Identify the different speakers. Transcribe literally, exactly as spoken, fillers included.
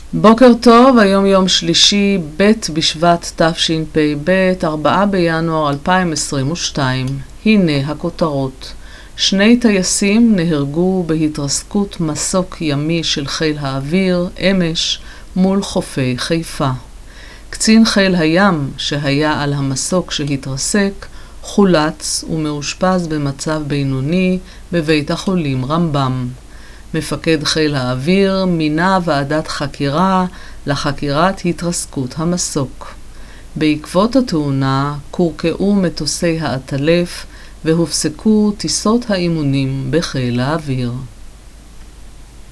Speaker 1: בוקר טוב, היום יום שלישי, ב' בשבט תשפ"ב, ארבעה בינואר אלפיים עשרים ושתיים. הנה הכותרות. שני טייסים נהרגו בהתרסקות מסוק ימי של חיל האוויר, אמש, מול חופי חיפה. קצין חיל הים שהיה על המסוק שהתרסק, חולץ ומאושפז במצב בינוני בבית החולים רמב"ם. מפקד חיל האוויר מינה ועדת חקירה לחקירת התרסקות המסוק. בעקבות התאונה קורקעו מטוסי האטלף והופסקו טיסות האימונים בחיל האוויר.